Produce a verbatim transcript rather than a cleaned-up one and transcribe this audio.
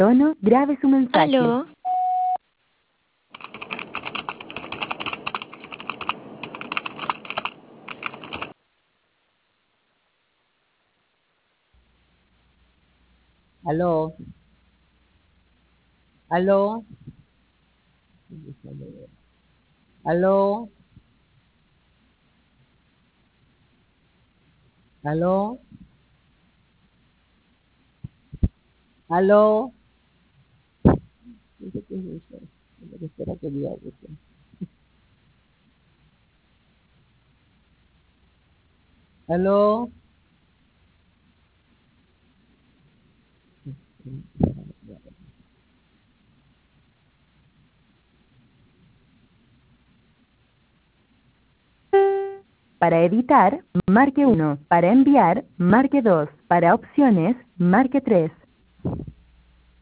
tono, grabe su mensaje. Aló. Aló. Aló. Aló. Aló. Aló. No sé qué es eso. Espera que diga eso. Aló. Para editar, marque uno. Para enviar, marque dos. Para opciones, marque tres.